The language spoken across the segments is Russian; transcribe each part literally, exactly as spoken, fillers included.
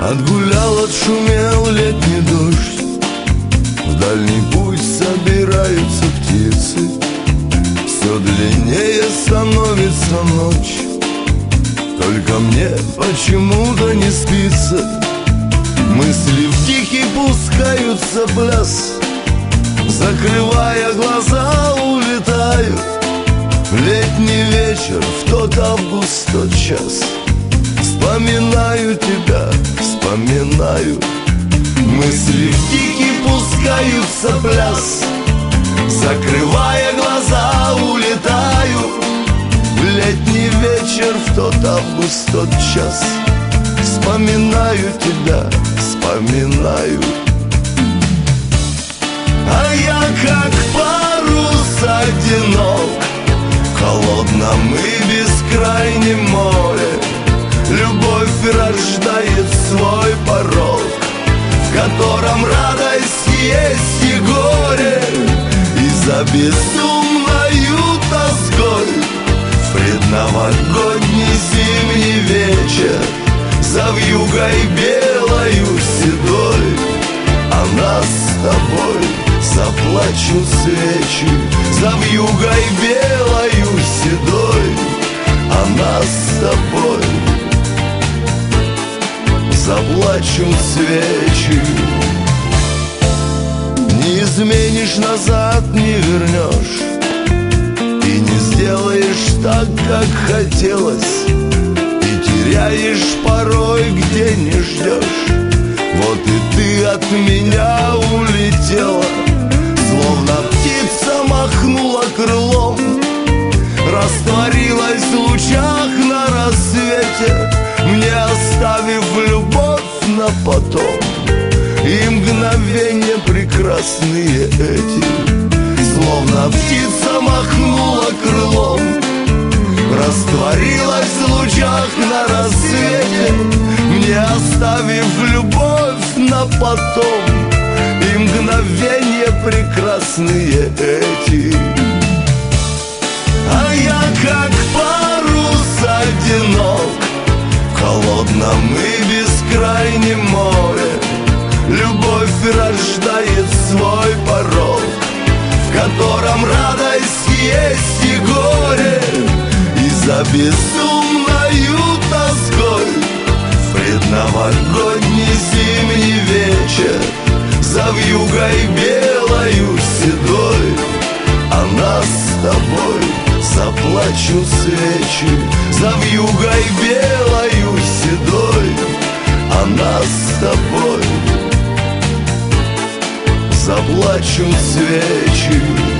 Отгулял, отшумел летний дождь, в дальний путь собираются птицы. Все длиннее становится ночь, только мне почему-то не спится. Мысли в дикий пускаются пляс, закрывая глаза, улетают в летний вечер, в тот август, тот час. Вспоминаю тебя, вспоминаю. Мысли в дикий пускаются пляс, закрывая глаза, улетаю в летний вечер, в тот август, тот час. Вспоминаю тебя, вспоминаю. А я как парус одинок в холодном и бескрайнем море. Любовь рождает свой порог, в котором радость есть и горе. И за безумною тоской в предновогодний зимний вечер, за вьюгой белою седой, а нас с тобой заплачу свечи. За вьюгой белою седой, а нас с тобой заплачу свечи. Не изменишь, назад не вернешь, и не сделаешь так, как хотелось, и теряешь порой, где не ждешь. Вот и ты от меня улетела, словно птица махнула крылом, растворилась в лучах на рассвете, мне оставив любовь на потом. И мгновения прекрасные эти, словно птица махнула крылом, растворилась в лучах на рассвете, мне оставив любовь на потом. И мгновения прекрасные эти. А я как парус одинок в холодном и бескрайнем море. Любовь рождает свой порог, в котором радость есть и горе. И за безумною тоской в предновогодний зимний вечер, за вьюгой белою седой, а нас с тобой заплачу свечи. За вьюгой белою седой, а нас с тобой заплачу свечи.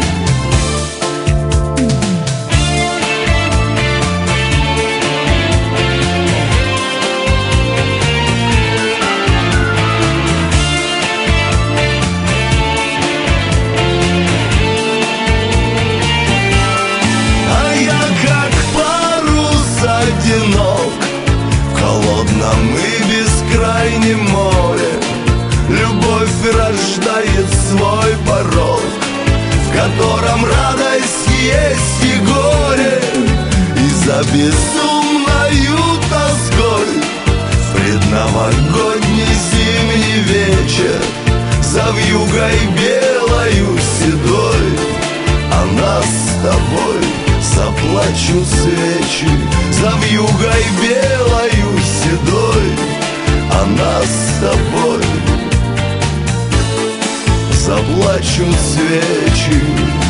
Одинок в холодном и бескрайнем море. Любовь рождает свой порог, в котором радость есть и горе. И за безумною тоской в предновогодний зимний вечер, за вьюгой белою седой, а нас с тобой заплачу свечи. За вьюгой белою седой, а нас с тобой заплачу свечи.